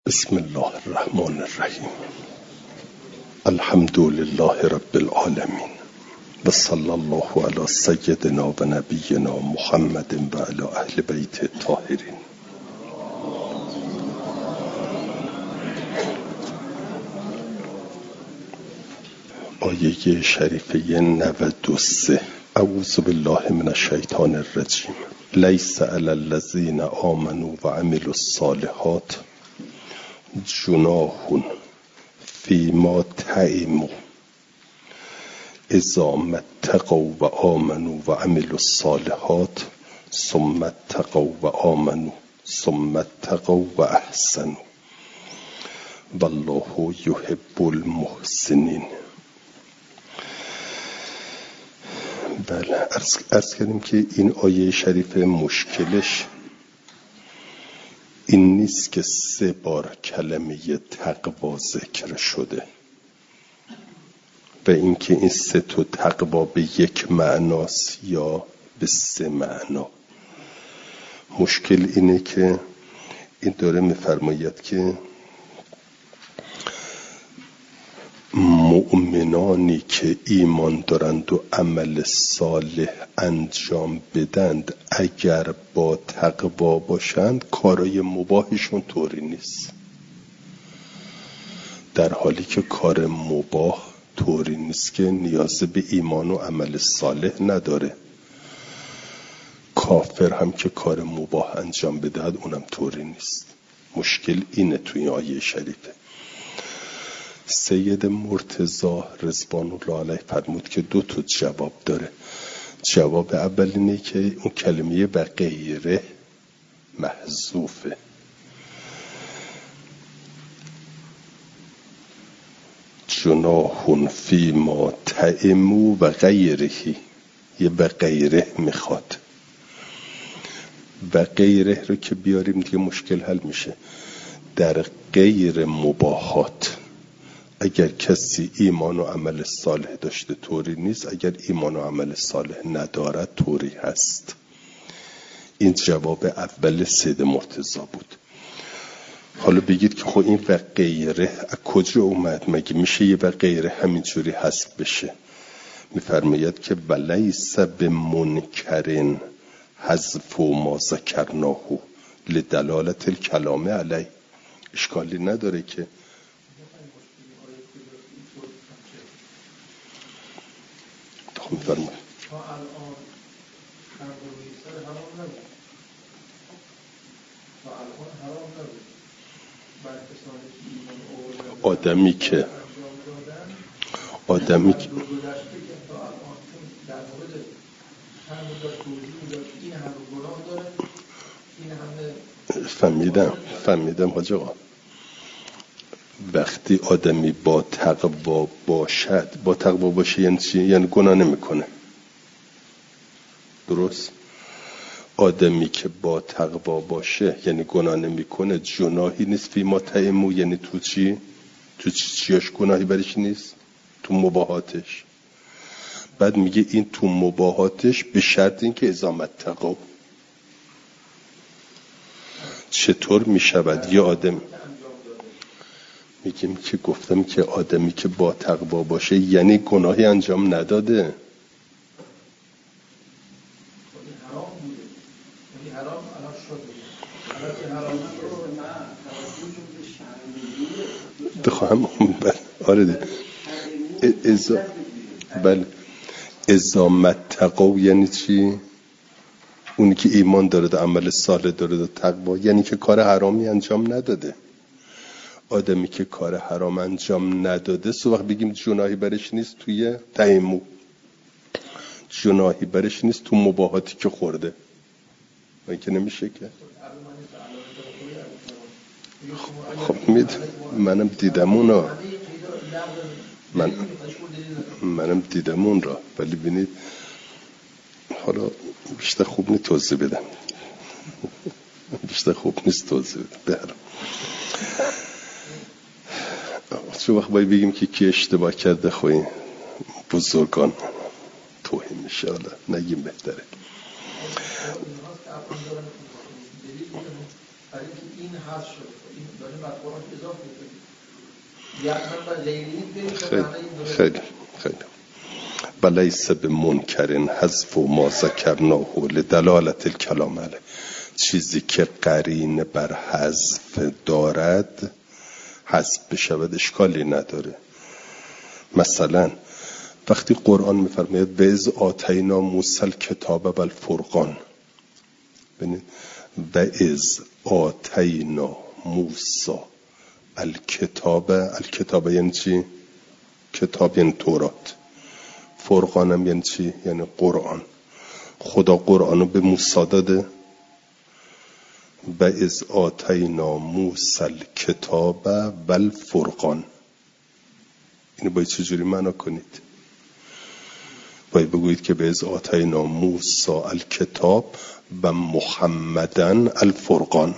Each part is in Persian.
بسم الله الرحمن الرحیم. الحمد لله رب العالمین و صلی الله علی سیدنا و نبینا محمد و علی اهل بیت الطاهرین. آیه شریفه 93. اعوذ بالله من الشیطان الرجیم. لیس علی الذین آمنوا و عملوا الصالحات جناح فیما طعموا اذا ما اتقوا و آمنوا و عملوا الصالحات ثم اتقوا و آمنوا ثم اتقوا و احسنوا والله یحب المحسنین. بله، عرض کردیم که این آیه شریف مشکلش این نیست که 3 بار کلمه تقوا ذکر شده و اینکه این 3 تا تقوا به یک معناست یا به 3 معنا. مشکل اینه که این داره می‌فرماید که مؤمنانی که ایمان دارند و عمل صالح انجام بدند اگر با تقوا باشند کارای مباهشون طوری نیست، در حالی که کار مباه طوری نیست که نیاز به ایمان و عمل صالح نداره. کافر هم که کار مباه انجام بدهد اونم طوری نیست. مشکل اینه توی آیه شریفه. سید مرتضی رضوان الله علیه فرمود که 2 تا جواب داره. جواب اول اینه که اون کلمه و غیره محذوفه. جناح فیما طعموا و غیره، یه و غیره میخواد. و غیره رو که بیاریم دیگه مشکل حل میشه. در غیر مباحات اگر کسی ایمان و عمل صالح داشته طوری نیست، اگر ایمان و عمل صالح ندارد طوری هست. این جواب اول سید مرتضی بود. حالا بگید که خب این و غیره از کجا اومد؟ مگه میشه یه و غیره همینجوری حذف بشه؟ میفرماید که ولیس بمنکرن حذف ما ذکرناه لدلالت الکلام علیه. اشکالی نداره که میفرماید آدمی که فهمیدم حاج آقا. وقتی آدمی با تقوا باشه یعنی چی؟ یعنی گناه نمیکنه. درست؟ آدمی که با تقوا باشه یعنی گناه نمیکنه، جناحی نیست فیما طعموا. یعنی تو چی؟ تو چیاش گناهی برش نیست؟ تو مباحاتش. بعد میگه این تو مباحاتش به شرط اینکه اذا ما اتقوا. چطور میشود یه آدم میگیم که گفتم که آدمی که با تقوا باشه یعنی گناهی انجام نداده. بخواهم آره بله اذا ما اتقوا یعنی چی؟ اونی که ایمان داره و عمل صالح داره و تقوا یعنی که کار حرامی انجام نداده. آدمی که کار حرام انجام نداده سو وقت بگیم جناحی برش نیست توی طعموا، جناحی برش نیست تو مباحاتی که خورده. این که نمیشه که. خب منم دیدم اون را ولی ببینید حالا بیشتر خوب نیست توضیح بدم. بهرم چه وقت باید بگیم که کی اشتباه کرده خوی بزرگان توهین میشه. حالا نگیم بهتره. برای اینکه این حذف شده این داره بر قرآن اضافه می‌کنه یعنی من غیری خیلی بلیس به منکرین حذف و ما ذکرناه لدلالت الکلام علیه. چیزی که قرینه بر حذف دارد حذف بشود اشکالی نداره. مثلا وقتی قرآن میفرماید و اذ آتینا موسی الکتاب و الفرقان، ببینید و اذ آتینا موسی الکتاب یعنی چی؟ کتاب یعنی تورات، فرقانم یعنی چی؟ یعنی قرآن. خدا قرآنو به موسی داده. و اذ آتینا موسی الکتاب و الفرقان، اینو باید چجوری معنا کنید؟ باید بگویید که به اذ آتینا موسی الکتاب و محمدن الفرقان.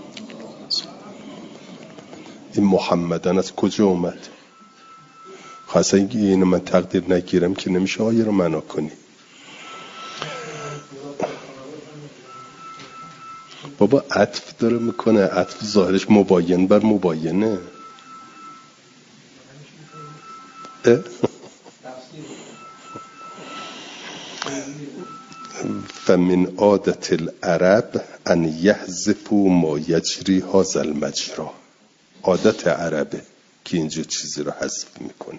این محمدن از کجا اومد؟ خاصه اینو من تقدیر نگیرم که نمیشه آیه رو معنا کنی. بابا عطف داره میکنه، عطف ظاهرش مباین بر مباینه. فمن عادت العرب ان یحذفوا ما یجری هذا المجرى. عادت عربه که اینجا چیزی رو حذف میکنه.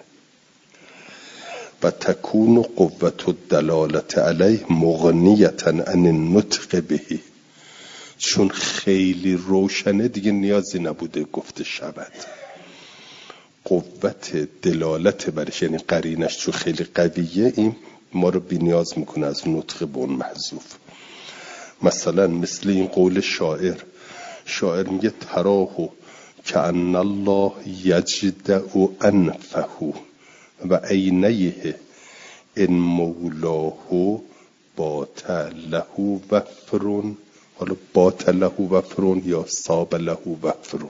و تکون قوت الدلالت علیه مغنیتا عن النطق بهی، چون خیلی روشنه دیگه نیازی نبوده گفته شود. قوت دلالت برش یعنی قرینش چون خیلی قویه، این ما رو بی نیاز میکنه از نطق به اون محذوف. مثلا مثل این قول شاعر میگه تراهو کأن الله یجدع انفه و عینیه ان مولاه بات له وفرون. حالا بات له وفرون یا صاب له وفرون.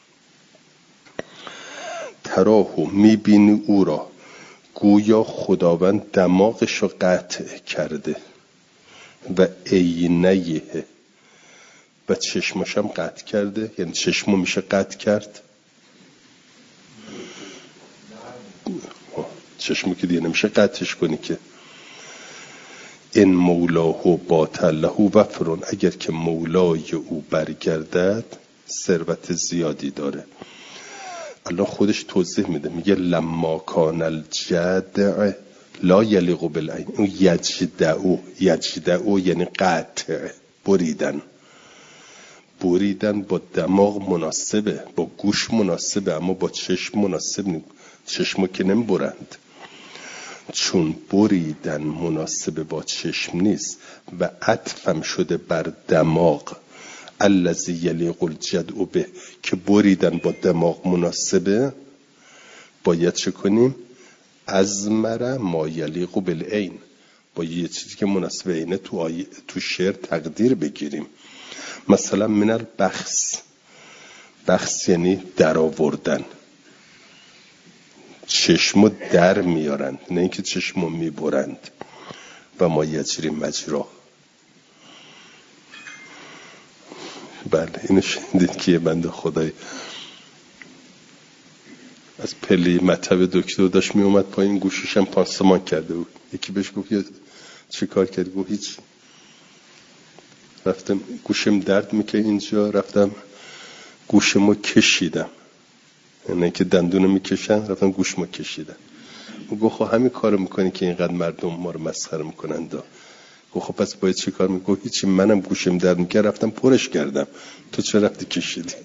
تراهو میبینی او را گویا خداوند دماغش رو قطع کرده و عینیه و چشمشم قطع کرده. یعنی چشمو میشه قطع کرد؟ چشمو که دیگه نمیشه قطعش کنی که. این مولاه باطل له وفرون، اگر که مولای او برگردد ثروت زیادی داره. الله خودش توضیح میده، میگه لما کان الجدع لا یلیق بالعین. اون یجدعو یعنی قطع، بریدن با دماغ مناسبه، با گوش مناسبه، اما با چشم مناسب نیست. چشمو که نمیبرند، چون بریدن مناسب با چشم نیست و عطفم شده بر دماغ الذی یلیق الجدع به، که بریدن با دماغ مناسبه، باید چه کنیم؟ ازمر ما یلیق بالعین، با یه چیزی که مناسب اینه تو شعر تقدیر بگیریم. مثلا من البخس، بخس یعنی در آوردن، چشمو در میارند نه اینکه چشمو میبرند. و ما یجری مجرا. بله اینو شنیدید که یه بنده خدای از پلی مطب دکتر داشت می اومد پایین، گوشیشم پانسمان کرده بود. یکی بهش گفت چی کار کردی؟ گفت هیچ، رفتم گوشم درد میکنه اینجا، رفتم گوشمو کشیدم. یعنی که دندونو میکشن، رفتم گوشمو کشیدم. گفت خب همین کارو میکنی که اینقدر مردم ما رو مسخره میکنن. گفت خب پس باید چی کار میکنی؟ هیچی، منم گوشم درد میکنه رفتم پرش کردم، تو چه رفتی کشیدی؟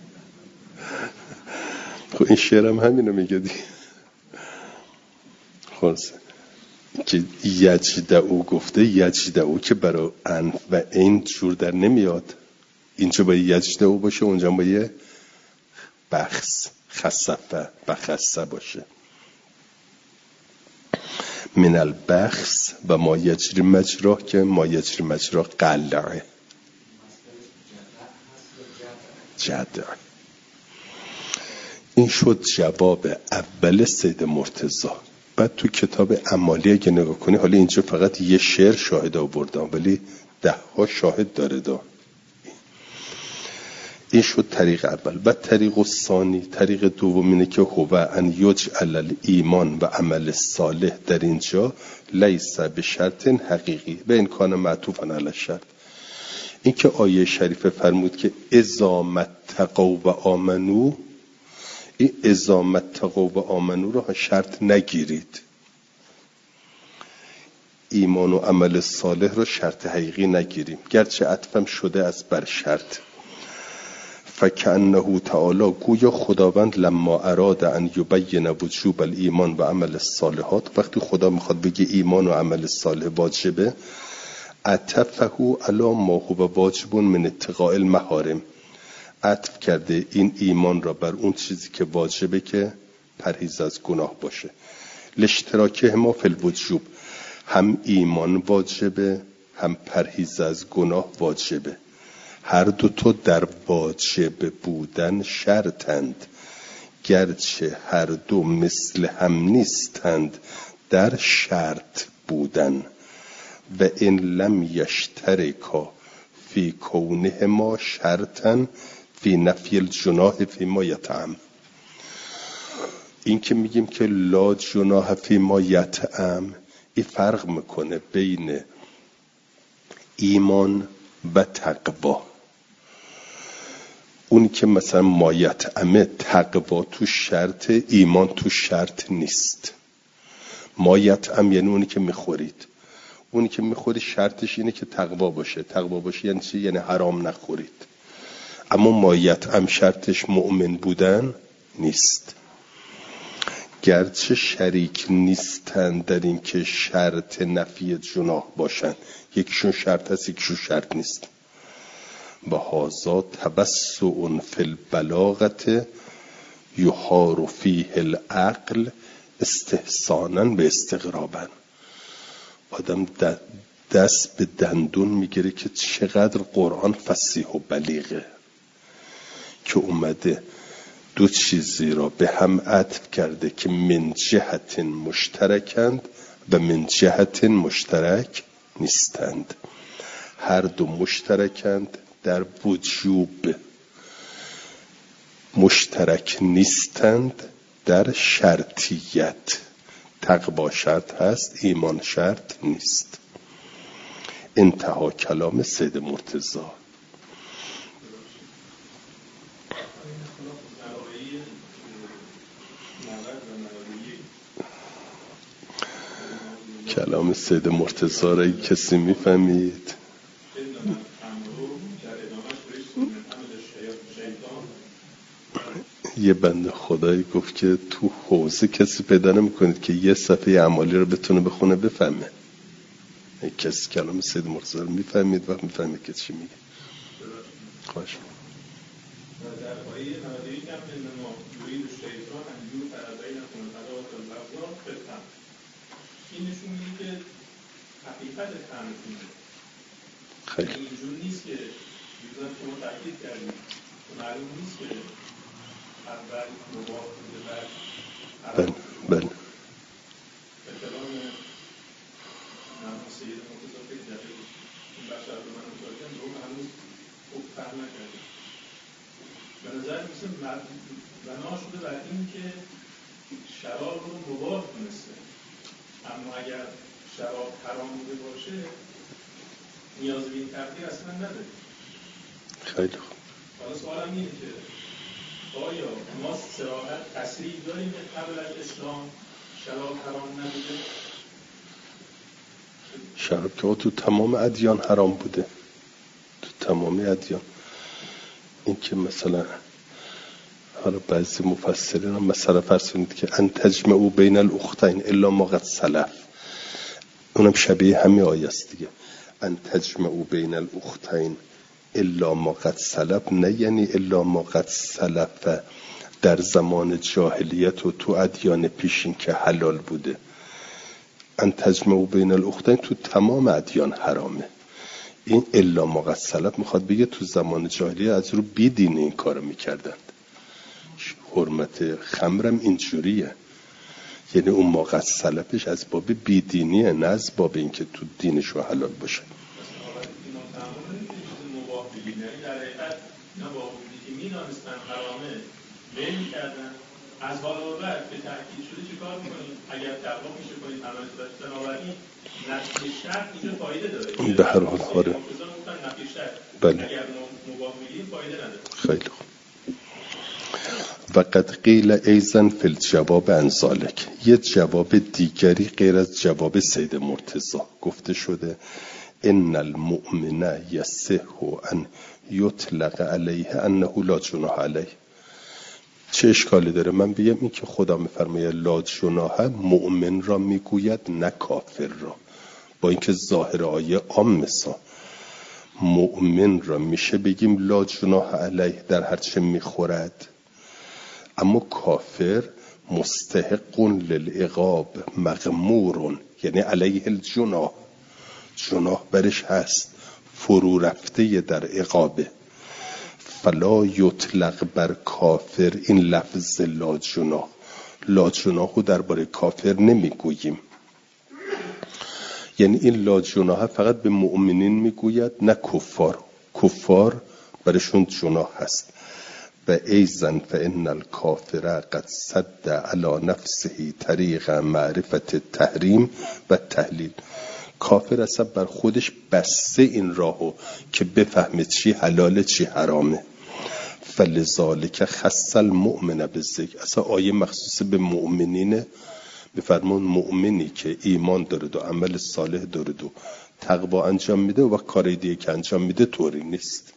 خب این شعرم همینو میگه دی. خلاص که یجدعو گفته، یجدعو که برای ان و این جور در نمیاد. اینجا باید یجدعو باشه، اونجا باید بخس بخسه باشه. من البخس و ما یجری مجرا، که ما یجری مجرا قلعه جدع. این شد جواب اول سید مرتضی. بعد تو کتاب اعمالی اگه نگاه کنی، حالا اینجا فقط یه شعر شاهد آوردم ولی 10 شاهد داره. این شد طریق اول. بعد طریق ثانی، طریق دوم اینه که هو ان یجعل الایمان و عمل صالح در اینجا لیس به شرط حقیقی به این کان معطوفا علی الشرط. این که آیه شریفه فرمود که اذا متقوا و آمنو، این اذا متقوا و آمنو رو شرط نگیرید، ایمان و عمل صالح رو شرط حقیقی نگیریم، گرچه عطفم شده از بر شرط. فکأنه تعالی، گویا خداوند لما اراد ان یبین وجوب الایمان و عمل الصالحات، وقتی خدا میخواد بگه ایمان و عمل صالح واجبه، عطفه علی ما هو واجب من اتقاء المحارم، عطف کرده این ایمان را بر اون چیزی که واجبه که پرهیز از گناه باشه. لاشتراکه ما فی الوجوب، هم ایمان واجبه هم پرهیز از گناه واجبه، هر دو تا در واجب بودن شرطند، گرچه هر دو مثل هم نیستند در شرط بودن. و این لم یشترکا فی کونه ما شرطن فی نفی الجناح فی ما یطعم. این که میگیم که لا جناح فی ما یطعم، این فرق میکنه بین ایمان و تقوا. اون که مثلا ما یطعمه، تقوا تو شرط، ایمان تو شرط نیست. ما یطعم یعنی اونی که میخورید، اونی که میخوری شرطش اینه که تقوا باشه. تقوا باشه یعنی چی؟ یعنی حرام نخورید. اما ما یطعم شرطش مؤمن بودن نیست، گرچه شریک نیستن در این که شرط نفی جناح باشن، یکیشون شرط هست یکیشون شرط نیست. و هذا توسع فی البلاغه یحار فیه العقل استحسانا به استغرابا. آدم دست به دندون میگیره که چقدر قرآن فصیح و بلیغه که اومده دو چیزی را به هم عطف کرده که من جهت مشترکند و من جهت مشترک نیستند. هر دو مشترکند در وجوب، مشترک نیستند در شرطیت. تقوا شرط هست، ایمان شرط نیست. انتها کلام سید مرتضی. کلام سید مرتضی را کسی میفهمید؟ یه بنده خدایی گفت که تو حوزه کسی پیدا نمی‌کنید که یه صفحه اعمالی رو بتونه بخونه بفهمه. کسی کلام سید مرتضی رو میفهمید و میفهمید که چی میگه. خواهش در آیه 91 هم انما یرید الشیطان ان یوقع بینکم العداوة والبغضاء فی الخمر. این نشون میده که حقیقت خمر خیلی اینجور نیست که یوزن شما تاکید کردید، معلوم نیست که اول مباح بوده بعد حرام. بله به کلام سید مرتضی فکر کرده بود این بخش رو من متوجهم رو هنوز خوب فهم نکردیم. به نظر مثل بنا شده بر این که شراب رو مباح دونسته، اما اگر شراب حرام بوده باشه نیاز به این تغییر اصلا نداره. خیلی خوب. حالا سوالم اینه که آیا ما صراحت تصریح داریم که قبل از اسلام شراب حرام نبوده؟ شراب که تو تمام ادیان حرام بوده، تو تمام ادیان. این که مثلا حالا بعضی مفسرین هم مثلا فرسونید که ان تجمعوا بین الاختین الا ما قد سلف، اونم شبیه همین آیه است دیگه. ان تجمعوا بین الاختین الا ما قد سلف، نه یعنی الا ما قد سلف در زمان جاهلیت و تو ادیان پیشین که حلال بوده. ان تجمعوا بین الاختین تو تمام ادیان حرامه. این الا ما قد سلف میخواد بگه تو زمان جاهلیت از رو بیدینی این کارو میکردند. حرمت خمرم اینجوریه، یعنی اون ما قد سلفش از باب بیدینیه، نه از باب این که تو دینشو حلال باشه. میدانستن حرامه بین میکردن، از حالا به بعد به تأکید شده چه کار میکنید؟ اگر تقوا میشه کنید عمل صورت، بنابراین نفی شرط اینجا فایده داره. به هر حال آره. نفی شرط بله. اگر مباه میگیم فایده نداره. خیلی خوب. و قد قیل ایضا فی الجواب عن ذلک، یه جواب دیگری غیر از جواب سید مرتضی گفته شده ان المؤمن یصح ان یطلق علیه انه لا جناح علیه. چه اشکالی داره من بگم این که خدا میفرماید لا جناح مؤمن را میگوید نه کافر را، با اینکه ظاهر آیه عام مثلا مؤمن را میشه بگیم لا جناح علیه در هر چه میخورد، اما کافر مستحق للعقاب مغمور، یعنی علیه الجناح، جناح برش هست، فرو رفته در عقابه. فلا یطلق بر کافر این لفظ لا جناح، لا جناح رو درباره کافر نمیگوییم، یعنی این لا جناح فقط به مؤمنین میگوید نه کفار، کفار برشون جناح هست. و ایضا فان الکافر قد سد علی نفسه طریق معرفت التحریم و التحلیل، کافر اصلا بر خودش بسته این راهو که بفهمه چی حلاله چی حرامه. فلذالک خص المؤمن بالذکر، اصلا آیه مخصوص به مؤمنینه، بفرمون مؤمنی که ایمان دارد و عمل صالح دارد و تقوا انجام میده و کار دیگه که انجام میده طوری نیست.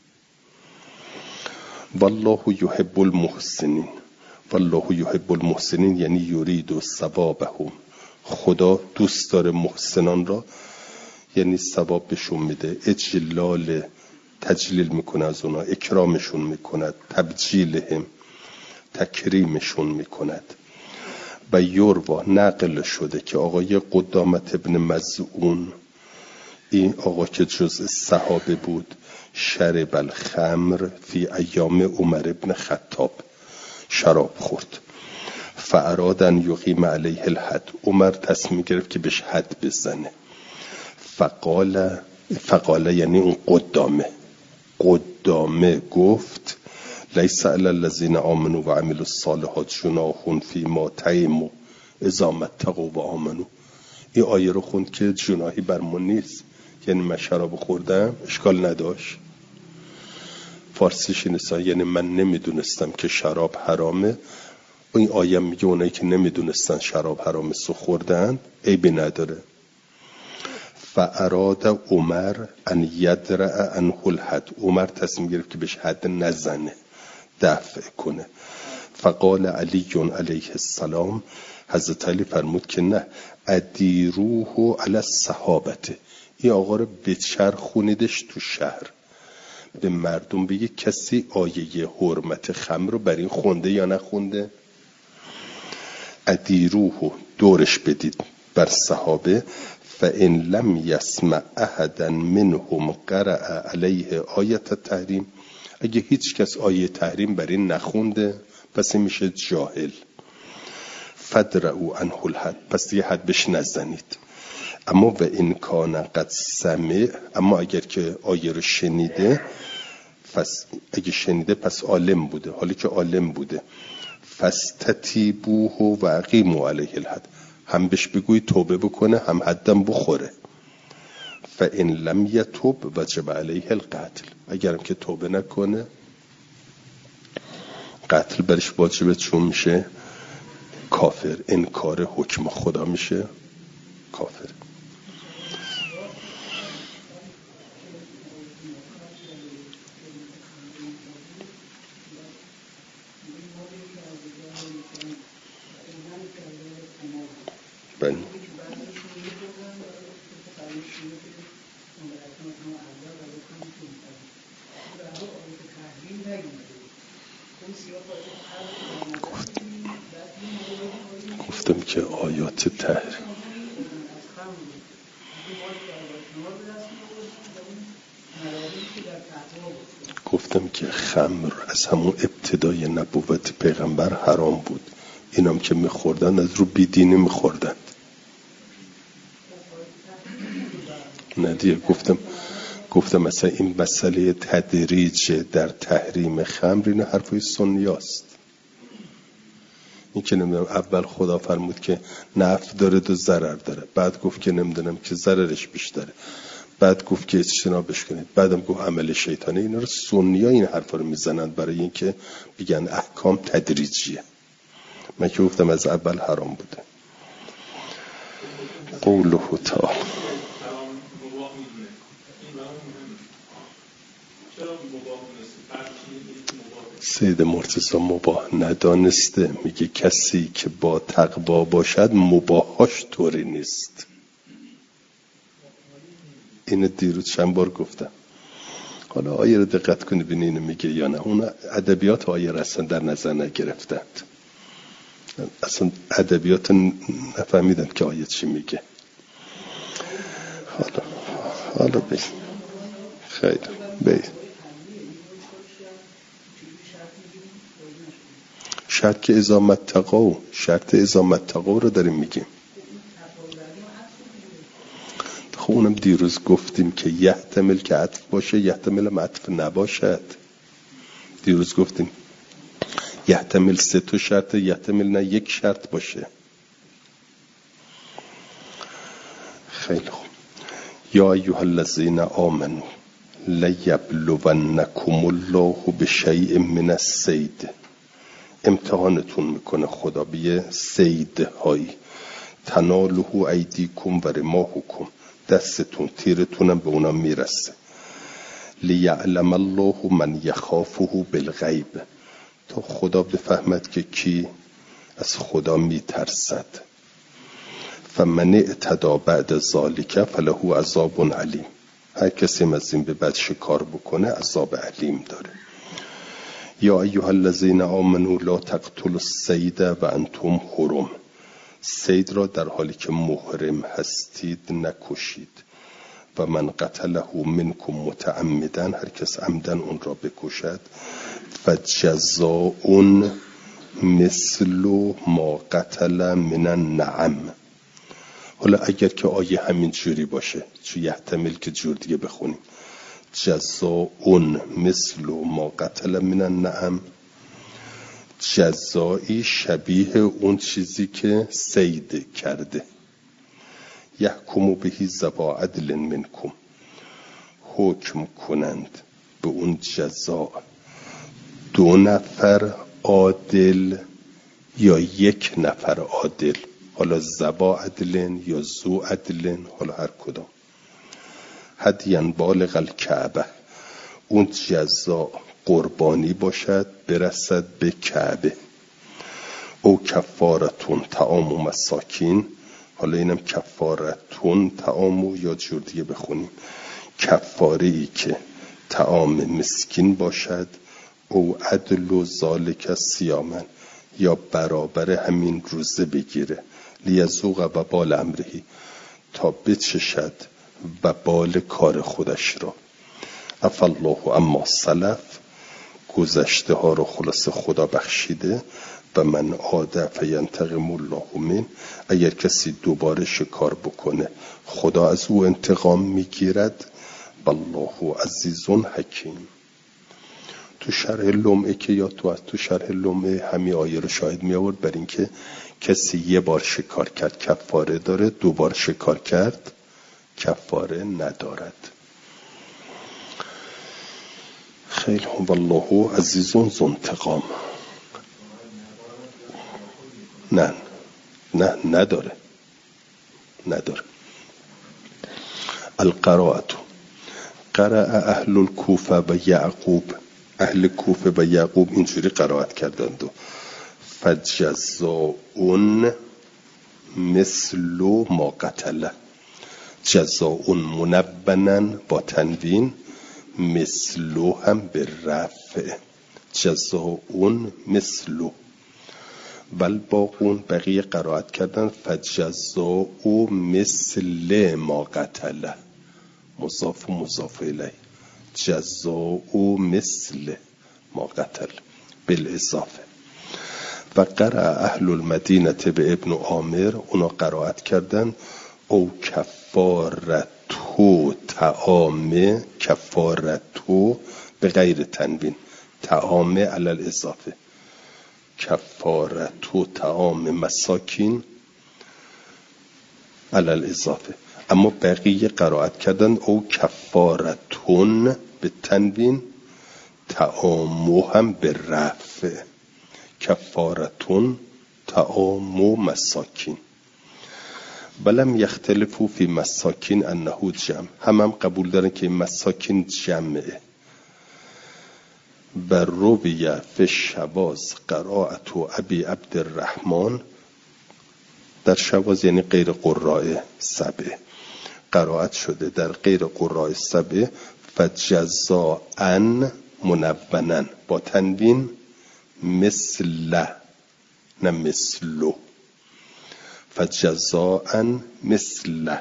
والله یحب المحسنین، والله یحب المحسنین یعنی یرید ثوابهم، خدا دوست داره محسنان را، یعنی ثواب بهشون میده، اجلال تجلیل میکنه از اونا، اکرامشون میکند، تبجیلهم تکریمشون میکند. و یوروا نقل شده که آقای قدامت ابن مظعون، این آقا که جزء صحابه بود، شرب الخمر فی ایام عمر ابن خطاب، شراب خورد، فارادن یقیم علیه الحد، عمر تصمیم گرفت که بهش حد بزنه. فقال یعنی اون قدامه گفت لیس علی الذین آمنوا و عملوا الصالحات جناح فیما طعموا اذا ما اتقوا و آمنوا. این آیه رو خوند که جناحی بر ما نیست، یعنی من شراب خوردم اشکال نداشت، فارسیش اینه، یعنی من نمیدونستم که شراب حرامه، این آیه میگه اونایی که نمیدونستن شراب حرامه سو خوردن عیبی نداره. فاراد عمر ان یدرع عنه الحد، عمر تصمیم گرفت که بهش حد نزنه، دفع کنه. فقال علی علیه السلام، حضرت علی فرمود که نه، ادیروه علی الصحابه، این آقا رو بچرخونیدش تو شهر، به مردم بگه کسی آیه حرمت خمر رو بر این خونده یا نخونده. ادیروه دورش بدید بر صحابه، فان لم یسمع احدا منهم قرأ علیه آیت التحریم، اگه هیچ کس آیه تحریم بر این نخونده پس این میشه جاهل. فدرعوا عنه الحد، پس دیگه حد بهش نزنید. اما و این کان قد سمع، اما اگر که آیه رو شنیده، پس اگه شنیده پس عالم بوده، حالی که عالم بوده، فاستتیبوه و اقیموا علیه الحد، هم بهش بگوی توبه بکنه هم حدم بخوره. فان لم یتوب وجب علیه القتل، اگرم که توبه نکنه قتل برش واجبه، چون میشه کافر، انکار حکم خدا میشه کافر. بله. گفتم که آیات تحریم، گفتم که خمر از همون ابتدای نبوت پیغمبر حرام بود، اینم که میخوردن از رو بیدینی میخوردن. نه دیگه گفتم مثلا این مسئله تدریج در تحریم خمر این حرفای سنی هست. این که نمیدونم اول خدا فرمود که نفع داره و ضرر داره، بعد گفت که نمیدونم که ضررش بیشتره، بعد گفت که اجتنابش کنید، بعدم گفت عمل شیطانه. اینا رو سنی‌ها این حرفا رو میزنن برای اینکه بگن احکام تدریجیه. من که گفتم از اول حرام بوده. قوله تعالی سید مرتضی مباح ندانسته. میگه کسی که با تقوا باشد مباحاش طوری نیست. اینو دیروز چند بار گفتم. حالا آیه رو دقت کنی ببینی اینو میگه یا نه. اون ادبیات آیه رو اصلا در نظر نگرفتند، اصلا ادبیات نفهمیدن که آیه چی میگه. حالا بگی خیلی بگی شرط ازامت تقو، شرط ازامت تقو رو داریم میگیم. خب اونم دیروز گفتیم که یحتمل که عطف باشه، یحتمل هم عطف نباشد. دیروز گفتیم یحتمل 3 تا شرط، یحتمل نه 1 شرط باشه. خیلی خوب. یا ایها الذین آمنوا لیبلونکم الله بشیء من الصید. امتحانتون میکنه خدا به صیدهایی. تناله ایدیکم و رماحکم، دستتون تیرتونم به اونا میرسه. لیعلم الله من یخافه بالغیب، تا خدا بفهمد که کی از خدا میترسد. فمن اعتدی بعد ذالک فله عذاب علیم، هر کسی از این به بعد شکار بکنه عذاب علیم داره. یا ایها الذین آمنوا لا تقتلوا الصید و انتم حرم، صید را در حالی که محرم هستید نکشید. و من قتله منکم متعمدا، هر کس عمدن اون را بکشد. فجزاء مثل ما قتل من النعم. حالا اگر که آیه همین جوری باشه، چون یحتمل که جور دیگه بخونیم، جزاء مثل ما قتل من النعم، جزایی شبیه اون چیزی که صید کرده. یحکم بهی ذوی عدل منکم، حکم کنند به اون جزا 2 نفر عادل یا 1 نفر عادل، حالا ذوی عدل یا ذو عدل، حالا هر کدام. هدیاً بالغ الکعبه، اون جزا قربانی باشد برسد به کعبه. او کفارتون طعام و مساکین، حالا اینم کفارتون طعام، یا جور دیگه بخونیم کفاری که طعام مسکین باشد. او عدل و ذالک صیامن، یا برابر همین روزه بگیره. لیذوق وبال امرهی، تا بچشد وبال کار خودش را. عفا الله اما سلف، گذشته ها رو خلاص خدا بخشیده. و من عاد فینتقم الله من، اگر کسی دوباره شکار بکنه خدا از او انتقام میگیرد. والله عزیز حکیم. تو شرح لمعه که یا تو شرح لمعه همین آیه رو شاهد می آورد بر این که کسی 1 بار شکار کرد کفاره داره، 2 بار شکار کرد کفاره ندارد. خیلی هم. والله عزیز ذو انتقام. نه نداره. القراءة قرأ اهل الکوفه و یعقوب، اهل کوفه و یعقوب اینجوری قرائت کردند. فجزاء مثل ما قتل، جزاء منبنا با تنوین، مثل هم به رفع، جزاء مثل. والباقون بقیه قرائت کردن فجزاء مثل ما قتل، مضاف و مضاف الیه، جزاء مثل ما قتل بالاضافه. و قرأ اهل المدینه به ابن عامر، اونا قرائت کردن او کفارتو تو طعام کفارتو به غیر تنوین، طعام علی الاضافه، کفارتو طعام مساکین علی الاضافه. اما بقیه قرائت کردن او کفارتون به تنوین، طعامو هم به رفع، کفارتون طعامو مساکین. ولم یختلفو فی مساکین انه جمع، هم قبول دارن که مساکین جمعه. بر رویه فی شواز قرائت ابی عبدالرحمن، در شواز یعنی غیر قراء سبعه، قرائت شده در غیر قراء سبعه فجزاء منونن با تنوین، مثل نه مثلو، فجزاء مثل.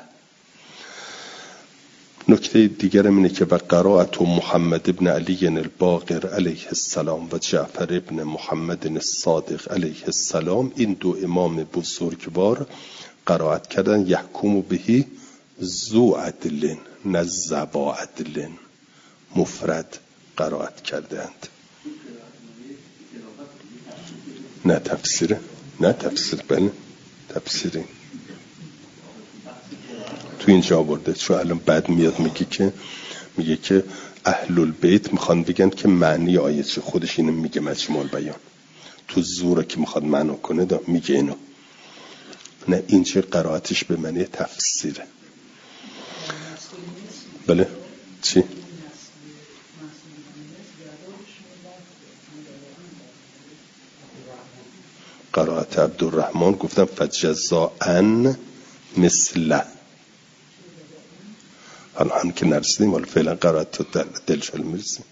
نکته دیگرم اینه که و قرائت محمد ابن علی الباقر علیه السلام و جعفر ابن محمد الصادق علیه السلام، این دو امام بزرگوار قرائت کردن یحکم بهی ذو عدل نه ذو عدل، مفرد قرائت کردند. نه تفسیره، نه تفسیر، بله تفسیری تو اینجا آورده. چون الان بعد میاد میگه که اهل البیت میخوان بگن که معنی آیه چه، خودش اینو میگه مجموع البیان، تو زوره که میخواد معنا کنه میگه اینو. نه اینجا قرائتش به معنی تفسیره. بله چی؟ قرائت عبدالرحمن گفتم فجزاء مثله، حالا هم که نرسیدیم، حالا فعلا قرائت تو دلشال میرسیم.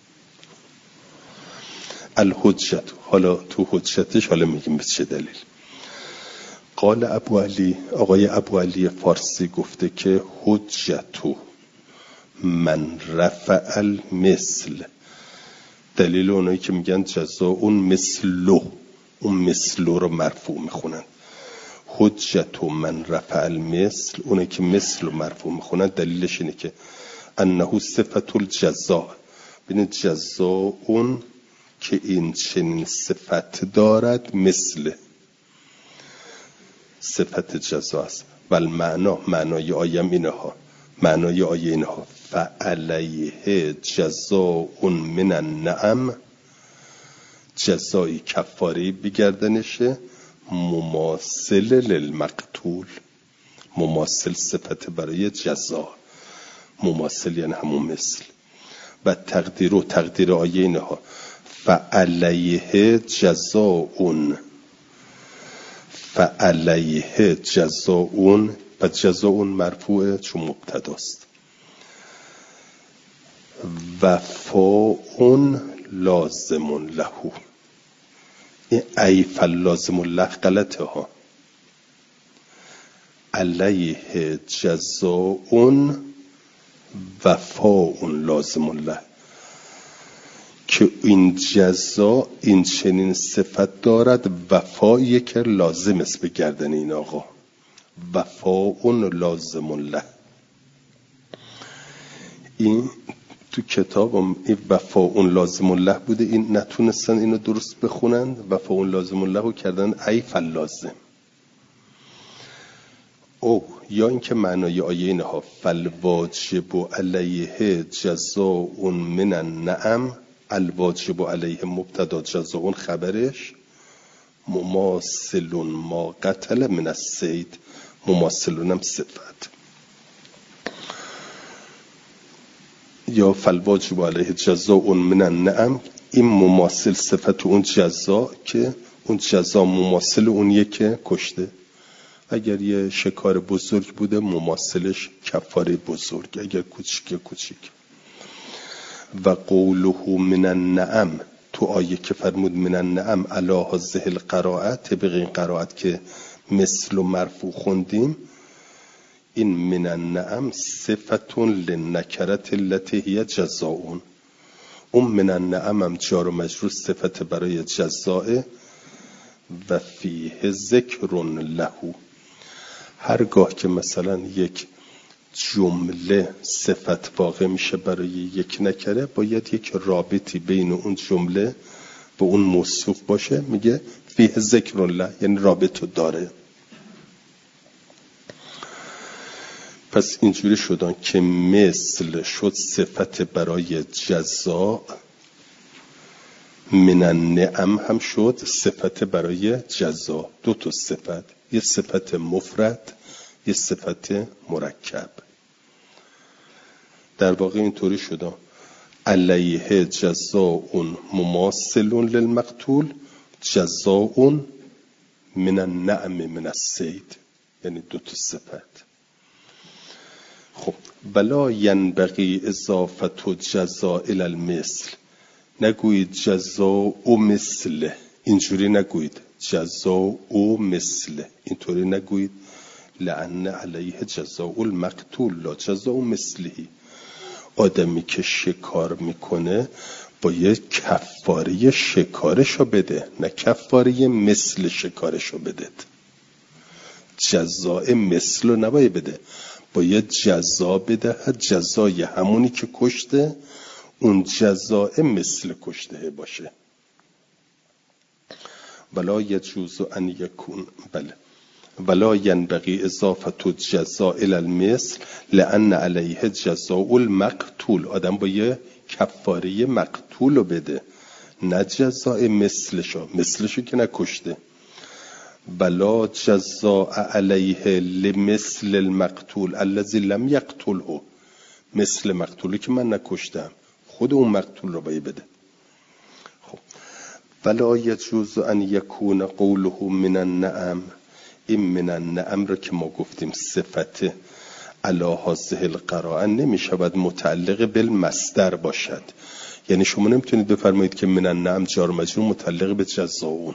الحجت، حالا تو حجتش حالا میگیم به چه دلیل. قال ابو علی، آقای ابو علی فارسی گفته که حجتو من رفع المثل، دلیل اونایی که میگن جزا اون مثلو، اون مثلو رو مرفوع میخونن. حجت من رفع المثل، اونایی که مثل رو مرفوع میخونن دلیلش اینه که انه صفت الجزا، ببینید جزا اون که این چنین صفت دارد، مثل صفت جزا است. بل معنای آیم اینها، معنای آیه اینها فعلیه جزاء من النعم، جزایی کفاری بگردنشه مماثل للمقتول، مماثل صفت برای جزا، مماثل یعنی همون مثل. و تقدیر آیه اینها فعلیه جزاء، فعلیه جزاء، و جزاء مرفوعه چون مبتداست. وفاء لازم له، این ای فلازم له غلطه ها. علیه جزاء وفاء لازم له، که این جزا این چنین صفت دارد، وفایی که لازم است به گردن این آقا، وفاء لازم له. این تو کتاب این وفاء لازم له بوده، این نتونستن اینو درست بخونند، وفاء لازم له رو کردن ای فلازم. او یا اینکه معنای آیه اینها فالواجب علیه جزاء من النعم، الواجب علیه مبتدا، جزاء خبرش، مماثل ما قتل من الصید، مماثلون هم صفت. یا فالواجب علیه جزاء من النعم، این مماثل صفت اون جزا، که اون جزا مماثل اونیه که کشته. اگر یه شکار بزرگ بوده مماثلش کفاره بزرگ، اگر کوچیک. و قوله من النعم، تو آیه که فرمود من النعم علی هذه القراءه، طبق این قرائت که مثل و مرفوع خوندیم، این من النعم صفتون للنکرت التي هي جزاء، اون من النعم هم جار و مجرور صفت برای جزاء. و فیه ذکر له، هرگاه که مثلا یک جمله صفت واقع میشه برای یک نکره، باید یک رابطی بین اون جمله و اون موصوف باشه. میگه فیه ذکر الله، یعنی رابطه داره. پس اینجوری شدن که مثل شد صفت برای جزا، من النعم هم شد صفت برای جزا. دو تا صفت، یه صفت مفرد، یه صفت مرکب. در واقع اینطوری شدن علیه جزاء مماثل للمقتول جزاء من النعم من الصید، یعنی دو تا صفت. خب ولا ینبغی اضافه جزاء الی المثل، نگویید جزاء و مثله، اینجوری نگویید جزاء و مثله، اینطوری نگویید. لأن علیه جزاء المقتول لا جزاء مثله. آدمی که شکار میکنه باید کفاره شکارشو بده، نه کفاره مثل شکارشو بده. جزاء مثل رو نباید بده، باید جزا بده، جزای همونی که کشته اون جزاء مثل کشته باشه. ولا یجوز ان یکون، بله، ولا ینبغی اضافه جزاء الی المثل لان علیه جزاء المقتول. آدم باید کفاره مقتول رو بده، نه جزاء مثلشو که نکشته. ولا جزاء علیه لمثل المقتول الذی لم یقتله، مثل مقتولی که من نکشتم خود اون مقتول رو باید بده. خب ولا یجوز ان یکون قوله من النعم، این من النعم رو که ما گفتیم صفت علی هذه القراءه نمی شود متعلق بالمصدر باشد. یعنی شما نمیتونید بفرمایید که من النعم جار مجرور متعلق به جزاء،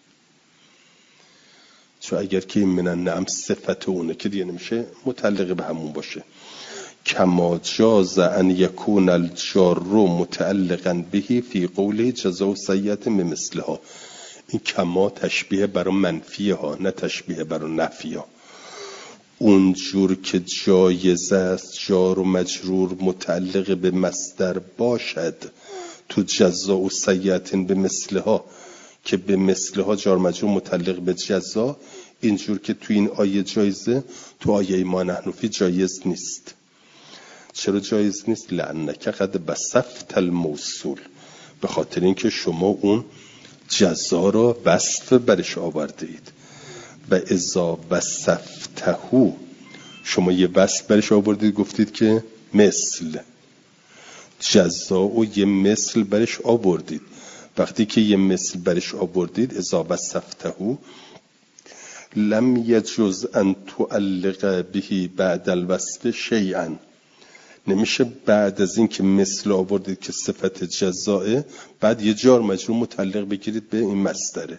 چون اگر که این من النعم صفت اونه که دیگه نمیشه متعلق به همون باشه. کما جاز ان یکون الجار متعلقا به فی قوله جزاء سیئة مثلها. این کما تشبیه برای منفیه ها، نه تشبیه برای نفیه ها. اونجور که جایز است جار و مجرور متعلق به مصدر باشد تو جزاء سیئة به مثلها، که به مثلها جار مجرور متعلق به جزا، اینجور که تو این آیه جایزه تو آیه ما نحن فی جایز نیست. چرا جایز نیست؟ لأنک قد بسفت الموصول، به خاطر اینکه شما اون جزا را وصف برش آورده اید. و اذا وصفتهو، شما یه وصف برش آوردید، گفتید که مثل جزا و یه مثل برش آوردید. وقتی که یه مثل برش آوردید اذا وصفتهو لم یجوز ان تعلق به بعد الوصف شیئا، نمیشه بعد از این که مثل آوردید که صفت جزائه بعد یه جار مجرور متعلق بگیرید به این مصدره.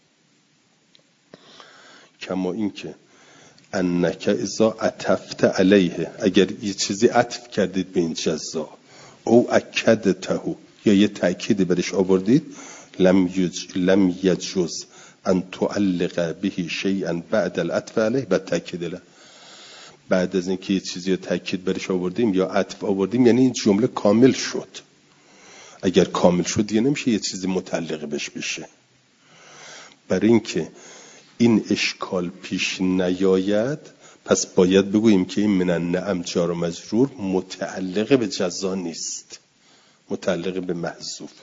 کما این که انک اذا عطفت علیه، اگر یه چیزی عطف کردید به این جزا، او اکدته، یا یه تأکید برش آوردید، لم یجوز ان تعلق به شیئا بعد العطف علیه، بعد تأکید له. بعد از اینکه یه چیزی رو تأکید برش آوردیم یا عطف آوردیم، یعنی این جمله کامل شد. اگر کامل شد دیگه نمیشه یه چیزی متعلق بهش بشه. برای اینکه این اشکال پیش نیاید پس باید بگوییم که این من النعم جار و مجرور متعلق به جزا نیست، متعلق به محذوفه.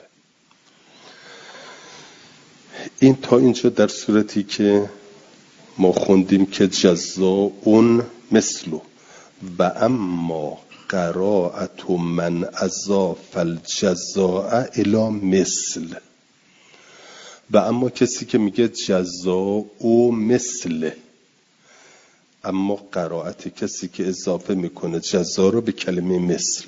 این تا اینجا در صورتی که ما خوندیم که جزاء مثلو. و اما قراءت من اضاف الجزاء الی مثل، و اما کسی که میگه جزاء مثل، اما قراءت کسی که اضافه میکنه جزا رو به کلمه مثل.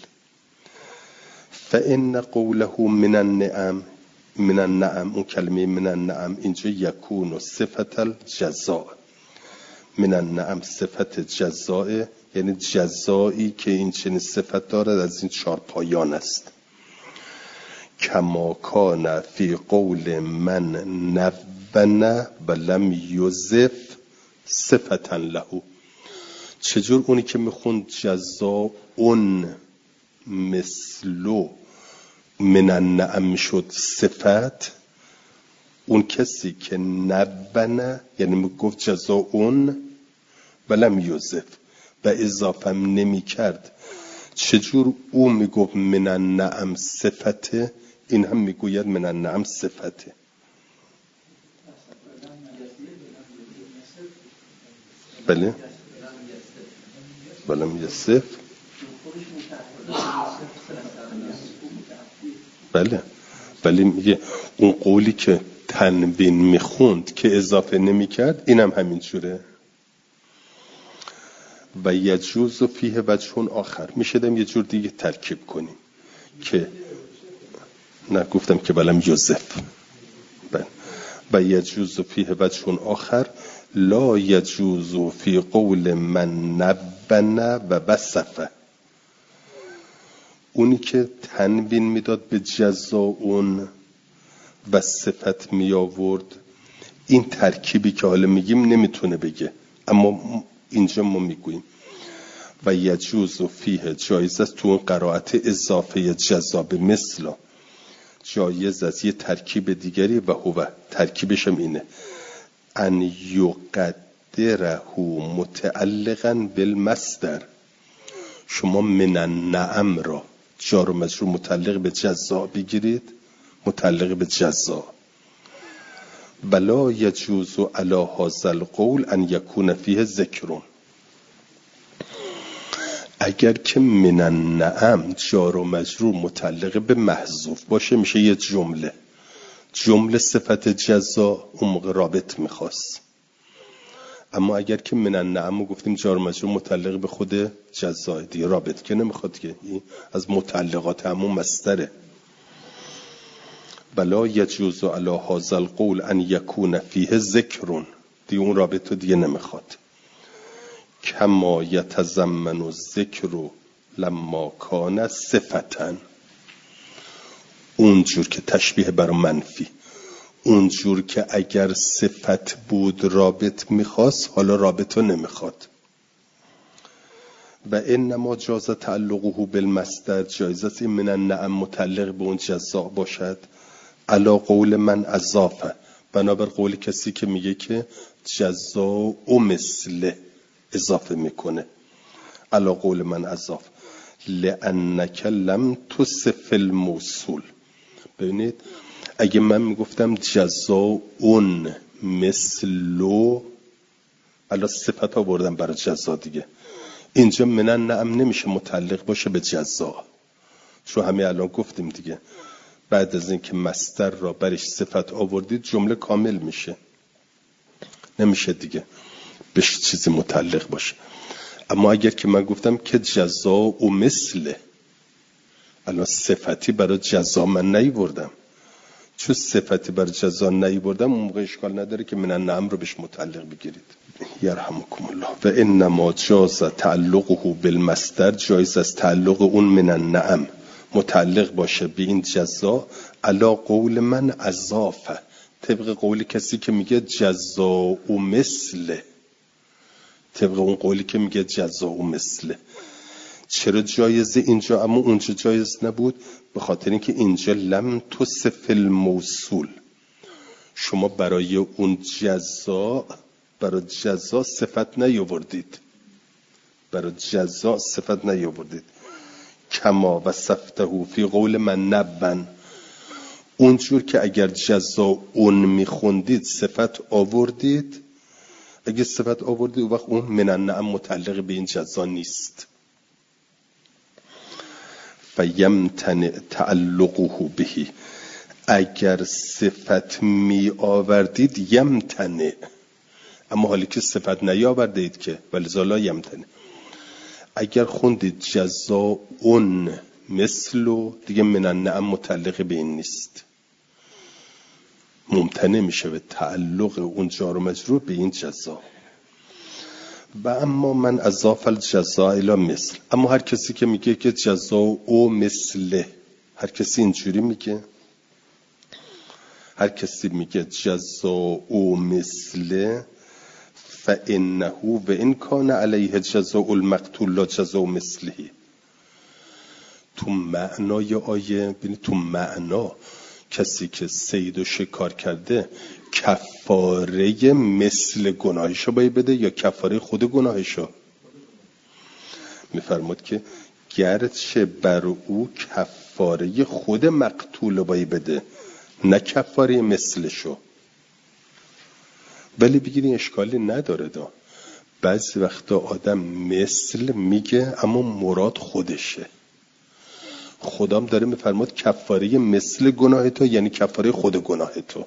فإن قوله من النعم، من النعم، اون کلمه من النعم اینجا یکون صفت الجزاء. من النعم صفت جزاء، یعنی جزایی که این چنین صفت دارد از این چهار پایان است. کما کان فی قول من نون و لم یضف صفتا له، چجور اونی که میخوند جزاء مثلو من النعم میشد صفت، اون کسی که نبنه یعنی میگفت جزاء ولم یوزف و اضافه نمی کرد، چجور او میگفت من النعم صفته، این هم میگوید من النعم صفته. بله ولم یوزف. بله ولی میگه اون قولی که تنوین میخوند که اضافه نمیکرد اینم همین جوره. و یجوز فیه وجه آخر، میشدم یه جور دیگه ترکیب کنیم که نه گفتم که ولم یوزف. و یجوز فیه وجه آخر لا یجوز فی قول من نبنه و وصفه. اونی که تنوین میداد به جزاء و صفت می آورد، این ترکیبی که حالا میگیم نمیتونه بگه، اما اینجا ما میگوییم و یجوز فیه، جایز است تو اون قرائت اضافه جزا به مثلا، جایز است یه ترکیب دیگری و هو ترکیبش هم اینه ان یقدره متعلقا بالمصدر. شما من النعم را جار و مجرور متعلق به جزا بگیرید، متعلق به جزا. ولا یجوز علی هذا القول ان یکون فیه ذکر. اگر که من النعم جار و مجرور متعلق به محذوف باشه میشه یه جمله صفت جزا، اون موقع رابط میخواست. اما اگر که من النعم گفتیم جار و مجرور متعلق به خود جزا دیگه رابط که نمیخواد، که این از متعلقات همون مصدره. بلا یجوز علی هذا القول ان یکون فیه ذکر، دیگه اون رابط دیگه نمیخواد. کما یتضمن الذکر لما کان صفتا، اونجور که تشبیه برای منفی، اونجور که اگر صفت بود رابط میخواست، حالا رابط رو نمیخواد. و انما جاز تعلقه بالمصدر، جایزت این من النعم متعلق به اون جزا باشد علا قول من اضافه، بنابر قول کسی که میگه که جزا و مثل اضافه میکنه، علا قول من اضافه لانک لم تصف الموصول. ببینید اگه من میگفتم جزا اون مثلو، علا صفت آوردم برای جزا دیگه، اینجا من النعم نمیشه متعلق باشه به جزا، چون همه الان گفتیم دیگه بعد از اینکه مصدر را برش صفت آوردید جمله کامل میشه، نمیشه دیگه بهش چیزی متعلق باشه. اما اگر که من گفتم که جزا و مثل، الان صفتی برای جزا من نیوردم، چون صفتی برای جزا نیوردم اون موقع اشکال نداره که من النعم رو بهش متعلق بگیرید. یرحمکم الله. و انما جاز تعلقه بالمصدر، جایز از تعلق اون من النعم متعلق باشه به این جزا علا قول من اضافه، طبق قول کسی که میگه جزا و مثله، طبق اون قولی که میگه جزا و مثله. چرا جایزه اینجا اما اونجا جایز نبود؟ به خاطر اینکه اینجا لم تصف الموصول، شما برای اون جزا، برای جزا صفت نیاوردید، برای جزا صفت نیاوردید. کما وصفته فی قول من نبن، اونجور که اگر جزا اون میخوندید صفت آوردید، اگه صفت آوردید اون وقت اون من النعم متعلق به این جزا نیست. فیمتنع تعلقه بهی، اگر صفت می آوردید یمتنع، اما حالی که صفت نیاوردید که ولذا لا یمتنع. اگر خوندید جزا اون مثلو، دیگه من النعم متعلق به این نیست، ممتنع میشه به تعلق اون جار و مجرور به این جزا. و اما من اضاف الجزا الی مثل، اما هر کسی که میگه که جزا او مثله، هر کسی اینجوری میگه، هر کسی میگه جزا او مثله، فانه و ان کان علیه جزاء المقتول لا جزاء مثله. تو معنای آیه ببینید، تو معنا کسی که صید و شکار کرده کفاره مثل گناهشو باید بده یا کفاره خود گناهشو؟ میفرماد که گرچه بر او کفاره خود مقتول باید بده نه کفاره مثلشو. ولی بگیرین اشکالی نداره دا. بعضی وقتا آدم مثل میگه اما مراد خودشه. خدام داره میفرماد کفاره مثل گناه تو یعنی کفاره خود گناه تو.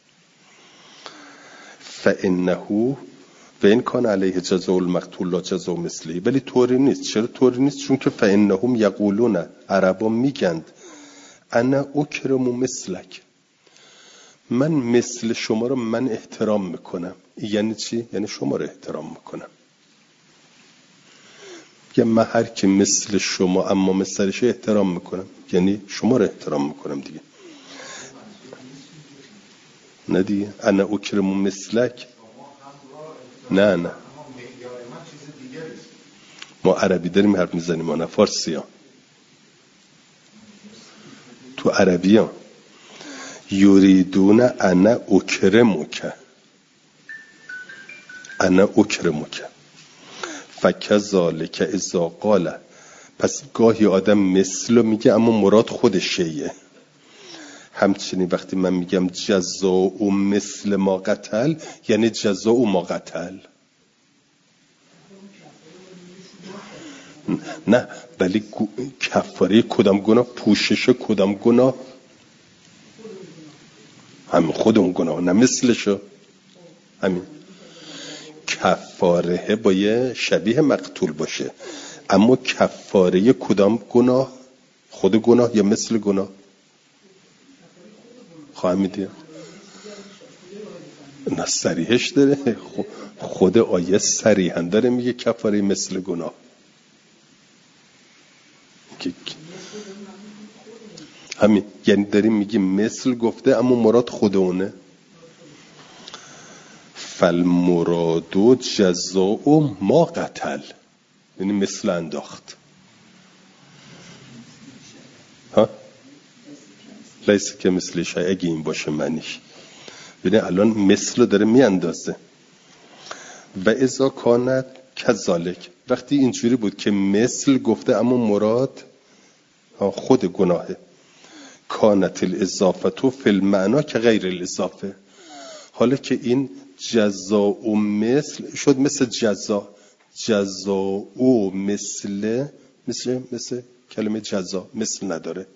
فانه و ان کان علیه جزاء المقتول لا جزاء مثله. ولی طوری نیست. چرا طوری نیست؟ چون که فانهم یقولون، عربا میگند انا اکرم مثلک، من مثل شما رو من احترام میکنم. یعنی چی؟ یعنی شما رو احترام میکنم. یه من هر که مثل شما اما مثلش احترام میکنم، یعنی شما رو احترام میکنم دیگه. نه دیگه انا اکرم مثلک. نه ما عربی داریم حرف میزنیم، ما نه فارسی ها. تو عربی ها یریدون انا اکرمک، انا اکرمک فکذالک اذا قال. پس گاهی آدم مثل میگه اما مراد خودشه. همچنین وقتی من میگم جزاء مثل ما قتل یعنی جزاء ما قتل. نه ولی کفاره کدام گناه؟ پوشش کدام گناه؟ همین خود اون گناه، نه مثلشو. همین کفاره باید شبیه مقتول باشه، اما کفاره کدام گناه؟ خود گناه یا مثل گناه؟ خواهم میدیم نه صریحش داره. خود آیه صریحا داره میگه کفاره مثل گناه. همین یعنی داریم میگیم مثل گفته اما مراد خود اونه. فالمراد جزاء ما قتل، یعنی مثل انداخت. ها لیس که مثل شای، اگه این باشه معنیش. ببین الان مثل داره میاندازه. و اذا کانت کذالک، وقتی اینجوری بود که مثل گفته اما مراد خود گناهه. کانت الاضافه فی المعنا که غیر الاضافه. حالا که این جزاء مثل شد مثل جزاء مثل کلمه جزا مثل نداره،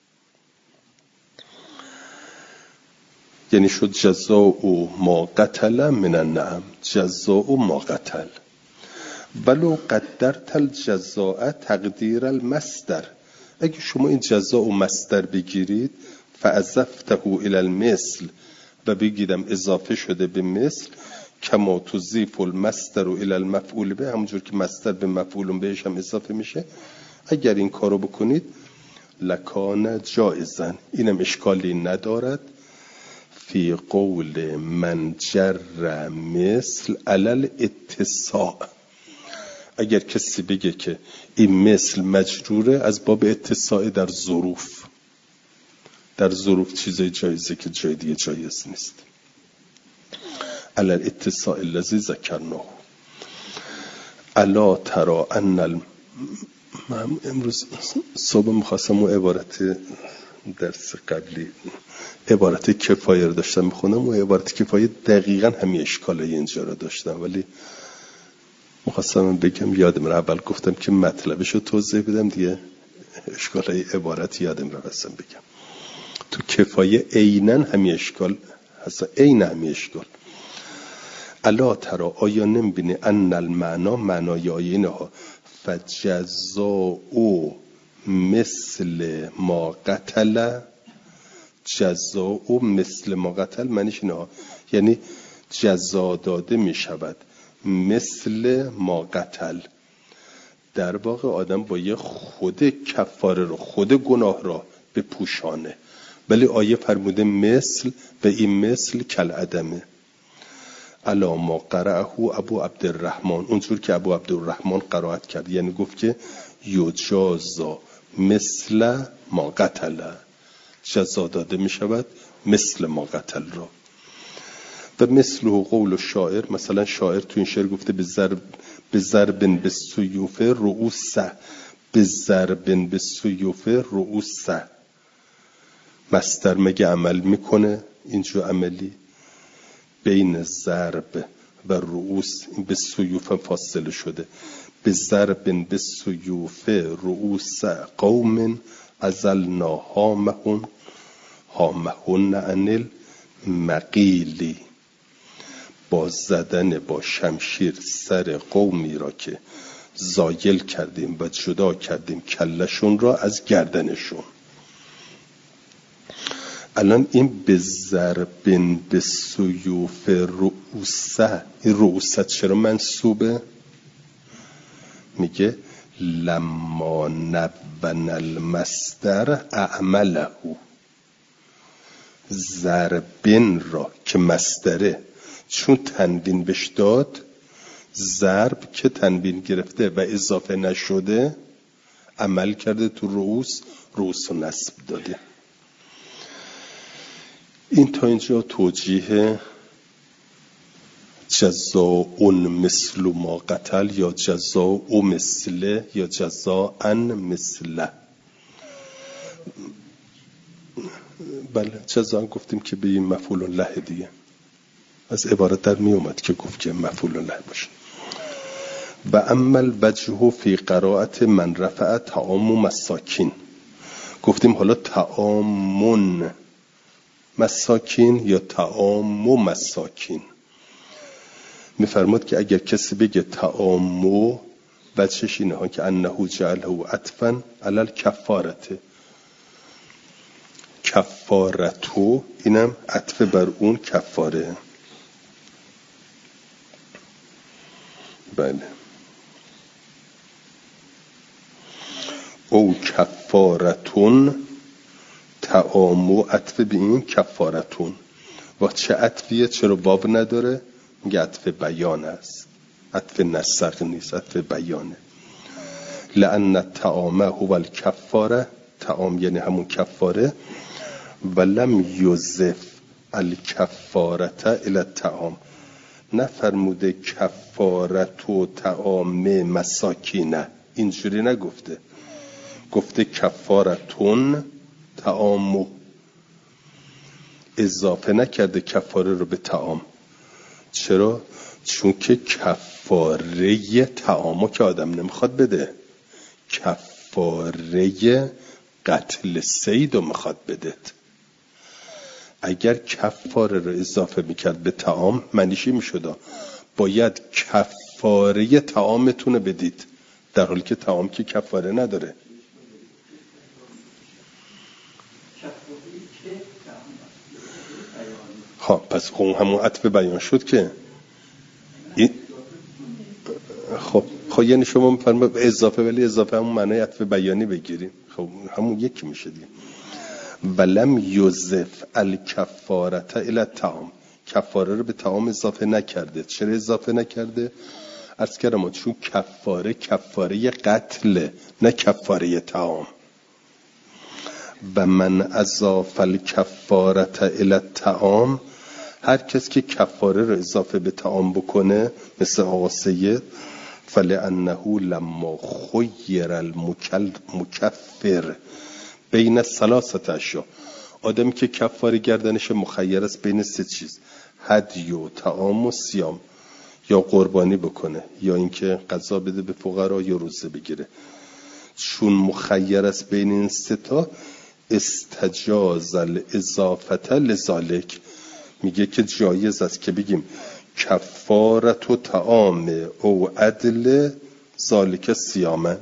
یعنی شد جزاء ما قتل من النعم، جزاء ما قتل. ولو قدرت الجزاء تقدیر المصدر، اگه شما این جزاء و مصدر بگیرید فاضفته الى المثل و بگیرم اضافه شده به مثل، کما تضیف المصدر الى المفعول به، همونجور که مصدر به مفعول بهش هم اضافه میشه. اگر این کارو بکنید لکان جائزا، اینم اشکالی ندارد. فی قول من جر مثل علل اتساع، اگر کسی بگه که این مثل مجروره از باب اتساع در ظروف. در ظروف چیزای جایزه که جای دیگه جایز نیست. علل اتساع الذی ذکرناه. الا ترى ان من امروز صبح میخواستم اون عبارت درس قبلی عبارت کفایه رو داشتم میخونم و عبارت کفایه دقیقا همین اشکالای اینجا رو داشتم، ولی میخواستم بگم یادم رو اول گفتم که مطلبش رو توضیح بدم دیگه اشکالای عبارت یادم رو بستم بگم. تو کفایه عیناً همین اشکال هست، عین همین اشکال. الا ترى آیا نمیبینی ان المعنا، معنای آیه اینه ها، فجزاء مثل ما قتل، جزاء مثل ما قتل معنیش اینه ها، یعنی جزا داده میشود مثل ما قتل. در واقع آدم باید خود کفاره رو، خود گناه را بپوشانه، ولی آیه فرموده مثل و این مثل کل عدمه. علی ما قرأه ابو عبدالرحمن، اونجور که ابو عبدالرحمن قرائت کرد، یعنی گفت که یجازا مثل ما قتل، جزا داده می شود مثل ما قتل را. و مثل قول شاعر، مثلا شاعر تو این شعر گفته به ضرب بالسیوف رؤوسه، به ضرب بالسیوف رؤوسه. مصدر مگه عمل میکنه؟ اینجا عملی بین ضرب و رؤوس این به سیوف فاصله شده. به ضرب بالسیوف رؤوس قوم ازلنا هامهن عن المقیل، با زدن با شمشیر سر قومی را که زایل کردیم و جدا کردیم کلشون را از گردنشون. الان این به ضرب به سیوف رؤوسه، این رؤوسه چرا منصوبه؟ میگه لما نبن المصدر اعمله، ضربن را که مصدره چون تنوین بهش داد، ضرب که تنوین گرفته و اضافه نشده عمل کرده تو رؤوس رو نصب داده. این تا اینجا توجیه جزاء مثل ما قتل یا جزاء مثل یا جزاء مثله. بله جزاء گفتیم که به این مفعول له دیگه از عبارت در می اومد که گفت که مفعول له باشه. و اما الوجه فی قرائت من رفع طعام مساکین، گفتیم حالا طعام مساکین یا طعام مساکین. میفرماد که اگر کسی بگه طعام وجهش اینه ها که انه جعله عطفا علی الکفارته، کفارتو اینم عطف بر اون کفاره. بله او کفارتون طعامو عطف به این کفارتون. و چه عطفیه؟ چرا باب نداره؟ میگه عطف بیان است، عطف نسق نیست، عطف بیانه. لأن الطعام هو الکفاره، طعام یعنی همون کفاره. ولم یضف الکفارته الی الطعام، نفرموده کفارتو طعام مساکینه، اینجوری نگفته، گفته کفارتون طعامو، اضافه نکرده کفاره رو به طعام. چرا؟ چون که کفاره طعامو که آدم نمیخواد بده، کفاره قتل صید رو میخواد بدهد. اگر کفاره رو اضافه میکرد به طعام معنیشی میشد باید کفاره طعامتون رو بدید، در حالی که طعام که کفاره نداره. خب پس اون همون عطف بیان شد که این خب یعنی شما میفرمایید اضافه، ولی اضافه همون معنی عطف بیانی بگیریم، خب همون یکی میشه دیگه. ولم یضف الکفارته الی الطعام، کفاره رو به طعام اضافه نکرده. چرا اضافه نکرده؟ عرض کردم چون کفاره قتل، نه کفاره طعام. و من اضاف الکفارته الی الطعام، هر کس که کفاره رو اضافه به طعام بکنه مثل آقا سید، فلانه لما خیر المکفر بین ثلاثه اشیاء، آدمی که کفاره گردنش مخیر است بین سه چیز، هدی و طعام و صیام، یا قربانی بکنه یا اینکه قضا بده به فقرا یا روزه بگیره، چون مخیر است بین این سه تا استجاز الاضافه لذالک، میگه که جایز است که بگیم کفارت و طعام او عدل ذالک صیامه،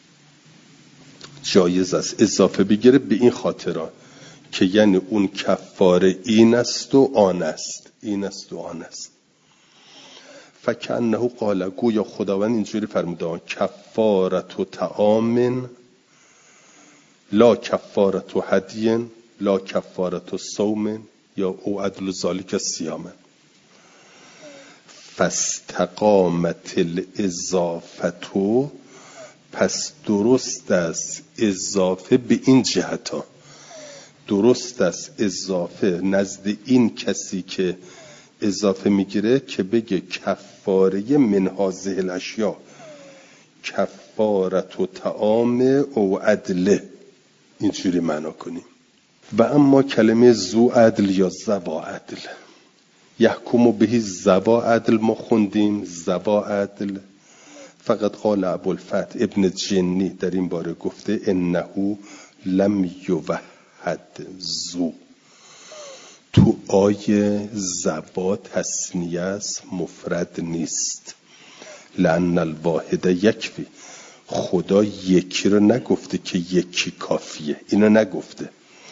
جایز است اضافه بگیره به این خاطران که یعنی اون کفاره این است و آن است، این است و آن است. فکأنه قال، گویا خداوند اینجوری فرموده کفارت و طعام لا کفارت و هدی لا کفارت و صوم یا او عدل ذالک صیام. فاستقامت الاضافتو، پس درست است اضافه به این جهتا، درست است اضافه نزد این کسی که اضافه میگیره که بگه کفاره من هذه الاشیاء کفارت و طعام او عدله، اینجوری معنا کنیم. و اما کلمه ذو عدل یا ذوا عدل، یحکم بهی ذوا عدل ما خوندیم، ذوا عدل فقط قال ابوالفتح ابن جنی در این باره گفته انه لم یوحد ذو، تو آیه ذوا تثنیه است مفرد نیست. لأن الواحد یکفی، خدا یکی رو نگفته که یکی کافیه، اینو نگفته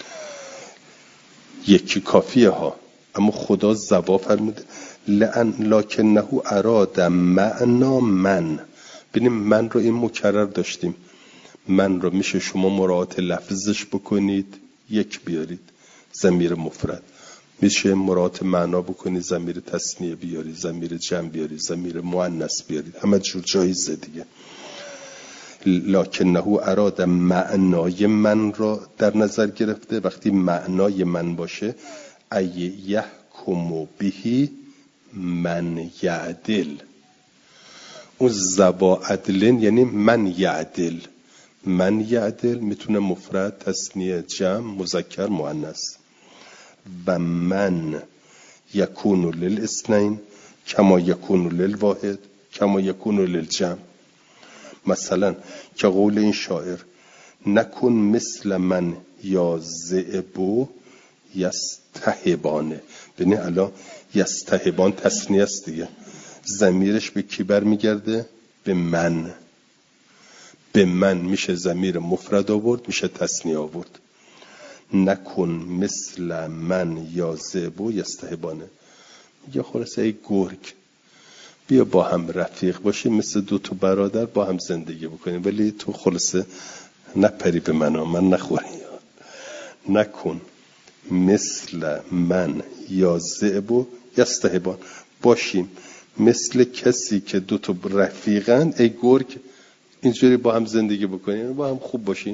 یکی کافیه ها، اما خدا ذوا فرموده لکنه اراد معنا من. ببینیم من رو این مکرر داشتیم، من رو میشه شما مراعات لفظش بکنید یک بیارید ضمیر مفرد، میشه مراعات معنا بکنید ضمیر تثنیه بیارید، ضمیر جمع بیارید، ضمیر مؤنث بیارید، همه جور جایزه دیگه. لکنه اراد معنای من را در نظر گرفته، وقتی معنای من باشه ای یحکم بهی من یعدل، اون ذوا عدلن یعنی من یعدل، من یعدل میتونه مفرد تثنیه جمع مذکر مؤنث. و من یکون للاثنین کما یکون للواحد کما یکون للجمع. مثلا که قول این شاعر نکن مثل من یا ذئب یستهبانه، ببین الان یستهبان تثنیه است دیگه، ضمیرش به کی برمیگرده؟ به من، به من میشه ضمیر مفرد آورد، میشه تثنیه آورد. نکن مثل من یا ذئب یستهبانه، میگه خلاصه ای گرگ بیا با هم رفیق باشیم، مثل دو تا برادر با هم زندگی بکنیم، ولی تو خلاصه نپری به من نخوری. نکن مثل من یا ذئب یستهبان، باشیم مثل کسی که دو تا رفیقن ای گرگ، اینجوری با هم زندگی بکنیم، با هم خوب باشیم.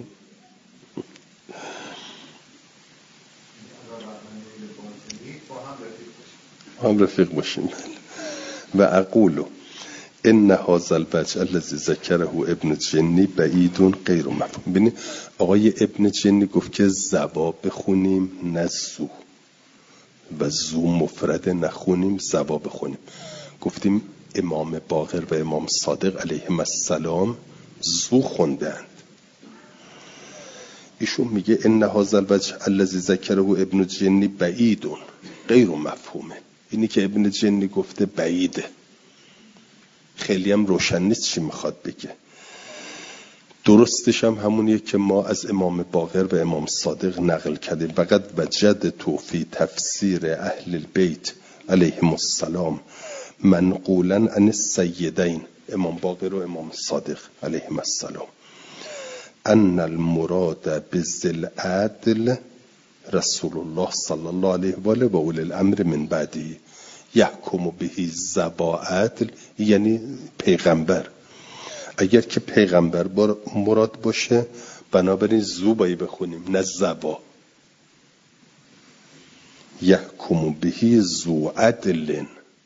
هم رفیق باشیم. و اقولو ان هذا الوجه الذي ذكره ابن جنی بعید غیر مفهوم. ببینید آقای ابن جنی گفت که ذوا بخونیم نه ذو، و ذو مفرد نخونیم ذوا بخونیم. گفتیم امام باقر و امام صادق علیهم السلام ذو خوندند. ایشون میگه ان هذا الوجه الذي ذكره ابن جنی بعید غیر مفهومه. اینی که ابن جنی گفته بعیده، خیلی هم روشن نیست چی میخواد بگه. درستش هم همونیه که ما از امام باقر و امام صادق نقل کردیم. فقط وجدت فی تفسیر اهل البیت علیهم السلام منقولا عن السیدین امام باقر و امام صادق علیهم السلام ان المراد بذل عدل رسول الله صلی الله علیه و آله و اولی الامر من بعدی یحکم بهی ذوا عدل، یعنی پیغمبر. اگر که پیغمبر مراد باشه بنابراین ذو باید بخونیم نه ذوا. یحکم بهی ذو عدل،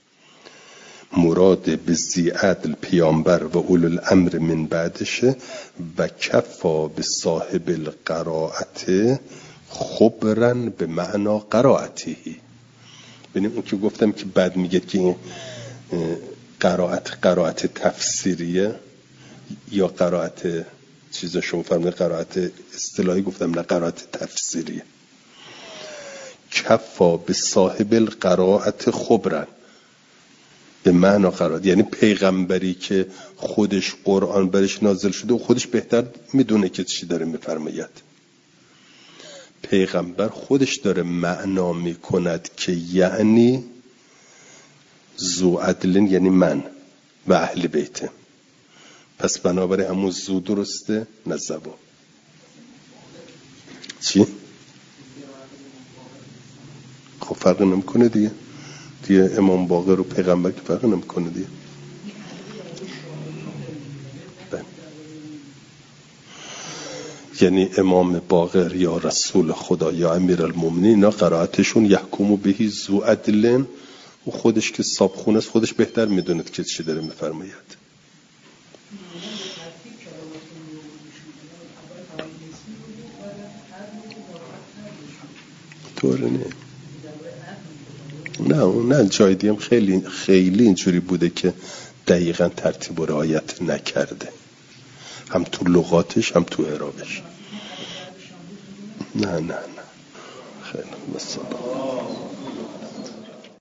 مراد به ذی عدل پیامبر و اولو الامر من بعدشه. و کفا به صاحب القرائت خبرن به معنا قرائتی. ببینیم اون که گفتم که بعد میگه که قرائت تفسیریه یا قرائت چیزا شما فرمودید قرائت اصطلاحی، گفتم نه قرائت تفسیریه. کفا به صاحب القرائت خبرن به معنا قرائت، یعنی پیغمبری که خودش قرآن برش نازل شده و خودش بهتر میدونه که چی داره میفرماید. پیغمبر خودش داره معنا میکند که یعنی ذو عدلن یعنی من و اهل بیته، پس بنابراین همون ذو درسته نه ذوا. چی؟ خب فرق نمیکنه دیگه، دیگه امام باقر و پیغمبر که فرق نمیکنه دیگه. یعنی امام باقر یا رسول خدا یا امیرالمومنین، اینا قرائتشون یحکم بهی ذو عدل، و خودش که صابخونه است خودش بهتر میدونه که چی داره میفرماید. طوره نه جای دیم خیلی اینجوری بوده که دقیقا ترتیب و رعایت نکرده، هم تو لغاتش هم تو اعرابش. نه خیلی مثلا